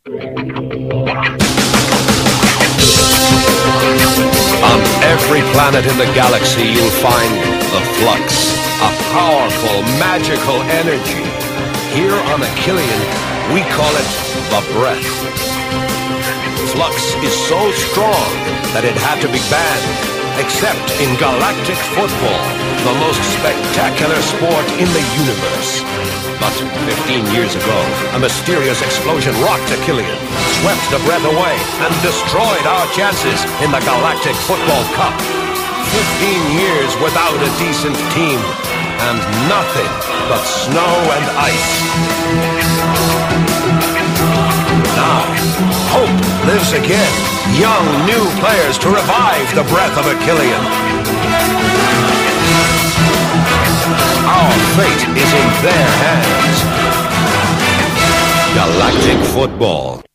On every planet in the galaxy, you'll find the flux, a powerful, magical energy. Here on Achillean, we call it the breath. Flux is so strong that it had to be banned, except in galactic football, the most spectacular sport in the universe. But 15 years ago, a mysterious explosion rocked Achillean, swept the breath away, and destroyed our chances in the Galactic Football Cup. 15 years without a decent team, and nothing but snow and ice. Now, hope lives again. Young, new players to revive the breath of Achillean. Our fate is in their hands. Galactic Football.